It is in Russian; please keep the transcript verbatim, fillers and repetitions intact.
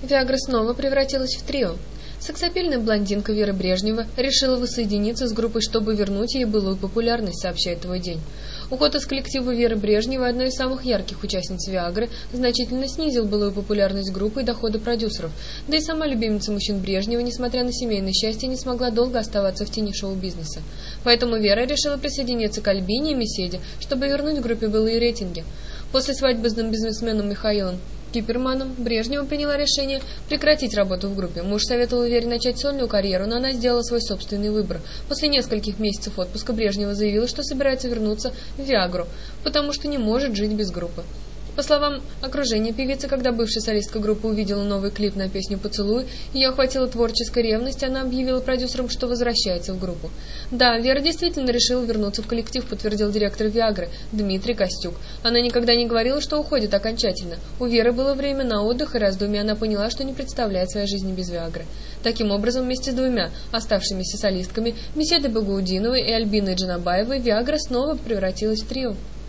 Виагра снова превратилась в трио. Сексапильная блондинка Вера Брежнева решила воссоединиться с группой, чтобы вернуть ей былую популярность, сообщает «Твой день». Уход из коллектива Веры Брежневой, одной из самых ярких участниц Виагры, значительно снизил былую популярность группы и доходы продюсеров. Да и сама любимица мужчин Брежнева, несмотря на семейное счастье, не смогла долго оставаться в тени шоу-бизнеса. Поэтому Вера решила присоединиться к Альбине и Меседе, чтобы вернуть группе былые рейтинги. После свадьбы с бизнесменом Михаилом Киперманом Брежнева приняла решение прекратить работу в группе. Муж советовал Вере начать сольную карьеру, но она сделала свой собственный выбор. После нескольких месяцев отпуска Брежнева заявила, что собирается вернуться в Виагру, потому что не может жить без группы. По словам окружения певицы, когда бывшая солистка группы увидела новый клип на песню «Поцелуй», ее охватила творческая ревность, она объявила продюсерам, что возвращается в группу. Да, Вера действительно решила вернуться в коллектив, подтвердил директор Виагры Дмитрий Костюк. Она никогда не говорила, что уходит окончательно. У Веры было время на отдых и раздумья, она поняла, что не представляет своей жизни без Виагры. Таким образом, вместе с двумя оставшимися солистками, Меседой Багаудиновой и Альбиной Джанабаевой, Виагра снова превратилась в трио.